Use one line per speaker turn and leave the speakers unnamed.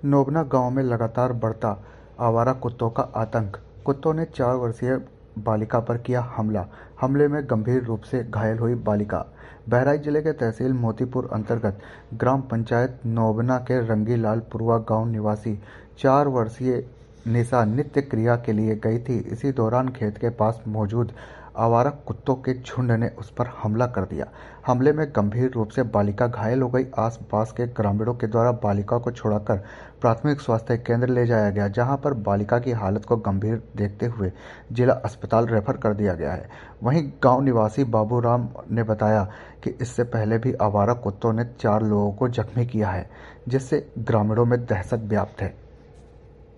नोबना गांव में लगातार बढ़ता आवारा कुत्तों का आतंक। कुत्तों ने 4 वर्षीय बालिका पर किया हमला। हमले में गंभीर रूप से घायल हुई बालिका। बहराइच जिले के तहसील मोतीपुर अंतर्गत ग्राम पंचायत नोबना के रंगीलालपुरवा गांव निवासी 4 वर्षीय निशा नित्य क्रिया के लिए गई थी। इसी दौरान खेत के पास मौजूद आवारा कुत्तों के झुंड ने उस पर हमला कर दिया। हमले में गंभीर रूप से बालिका घायल हो गई। आसपास के ग्रामीणों के द्वारा बालिका को छुड़ाकर प्राथमिक स्वास्थ्य केंद्र ले जाया गया, जहां पर बालिका की हालत को गंभीर देखते हुए जिला अस्पताल रेफर कर दिया गया है। वहीं गांव निवासी बाबूराम ने बताया कि इससे पहले भी आवारा कुत्तों ने 4 लोगों को जख्मी किया है, जिससे ग्रामीणों में दहशत व्याप्त है।